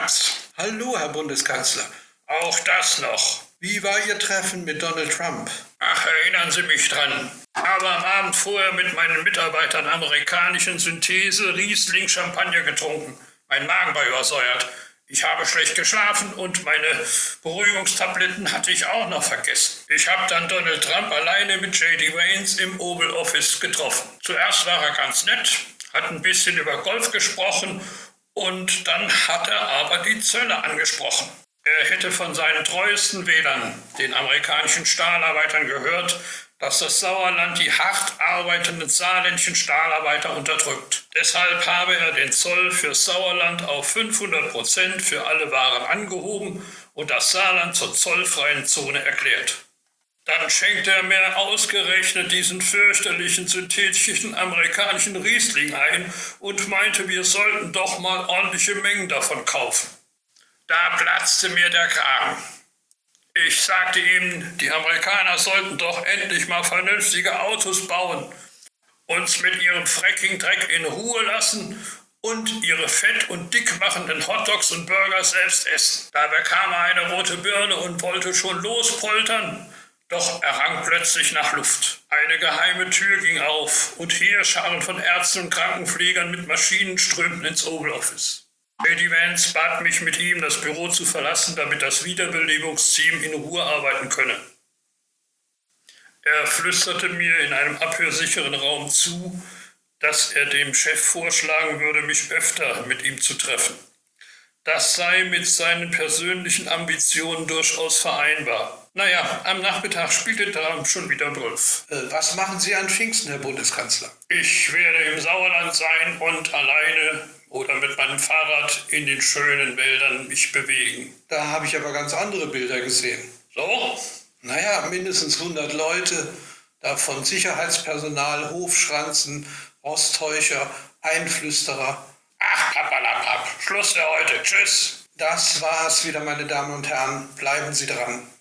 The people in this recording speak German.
Schnaps. Hallo, Herr Bundeskanzler. Auch das noch. Wie war Ihr Treffen mit Donald Trump? Ach, erinnern Sie mich dran. Aber am Abend vorher mit meinen Mitarbeitern amerikanischen Synthese Riesling Champagner getrunken. Mein Magen war übersäuert. Ich habe schlecht geschlafen und meine Beruhigungstabletten hatte ich auch noch vergessen. Ich habe dann Donald Trump alleine mit J.D. Vance im Oval Office getroffen. Zuerst war er ganz nett, hat ein bisschen über Golf gesprochen und dann hat er aber die Zölle angesprochen. Er hätte von seinen treuesten Wählern, den amerikanischen Stahlarbeitern, gehört, dass das Sauerland die hart arbeitenden saarländischen Stahlarbeiter unterdrückt. Deshalb habe er den Zoll fürs Sauerland auf 500% für alle Waren angehoben und das Saarland zur zollfreien Zone erklärt. Dann schenkte er mir ausgerechnet diesen fürchterlichen synthetischen amerikanischen Riesling ein und meinte, wir sollten doch mal ordentliche Mengen davon kaufen. Da platzte mir der Kragen. Ich sagte ihm, die Amerikaner sollten doch endlich mal vernünftige Autos bauen, uns mit ihrem Fracking-Dreck in Ruhe lassen und ihre fett- und dickmachenden Hotdogs und Burger selbst essen. Da bekam er eine rote Birne und wollte schon lospoltern, doch er rang plötzlich nach Luft. Eine geheime Tür ging auf und Heerscharen von Ärzten und Krankenpflegern mit Maschinen strömten ins Oval Office. J.D. Vance bat mich, mit ihm das Büro zu verlassen, damit das Wiederbelebungsteam in Ruhe arbeiten könne. Er flüsterte mir in einem abhörsicheren Raum zu, dass er dem Chef vorschlagen würde, mich öfter mit ihm zu treffen. Das sei mit seinen persönlichen Ambitionen durchaus vereinbar. Naja, am Nachmittag spielte Trump schon wieder Golf. Was machen Sie an Pfingsten, Herr Bundeskanzler? Ich werde im Sauerland sein und alleine oder mit meinem Fahrrad in den schönen Wäldern mich bewegen. Da habe ich aber ganz andere Bilder gesehen. So? Naja, mindestens 100 Leute, davon Sicherheitspersonal, Hofschranzen, Rosttäuscher, Einflüsterer. Ach, papalapap, Schluss für heute. Tschüss. Das war's wieder, meine Damen und Herren. Bleiben Sie dran.